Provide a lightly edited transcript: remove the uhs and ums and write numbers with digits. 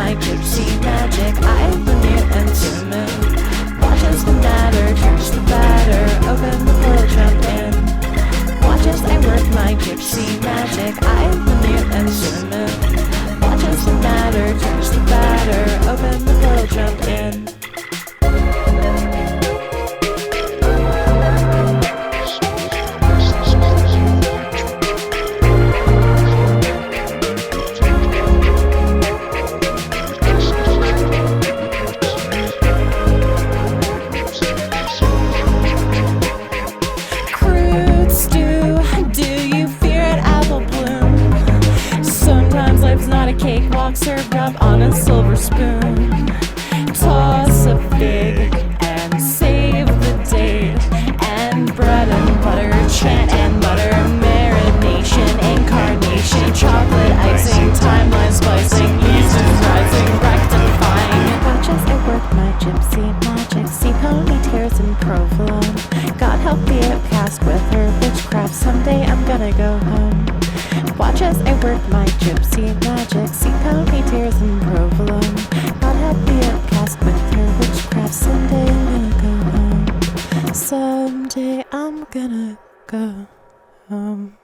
my gypsy magic. I veneer and cinnamon. Watch as the matter turns to batter. Open the portal, jump in. Watch as I work my gypsy magic. I veneer and cinnamon. Watch as the matter turns to batter. Open the portal, jump in. Cakewalk served up on a silver spoon. Toss a fig and save the date. And bread and butter, chant and butter, marination, incarnation, chocolate icing, timeline splicing, yeast is rising, rectifying. Watch as I work my gypsy magic. See pony tears and provolone. God help the outcast with her witchcraft. Someday I'm gonna go home. Watch as I work my gypsy magic. See pony tears and provolone. God help the outcast with her witchcraft. Someday I'm gonna go home. Someday I'm gonna go home.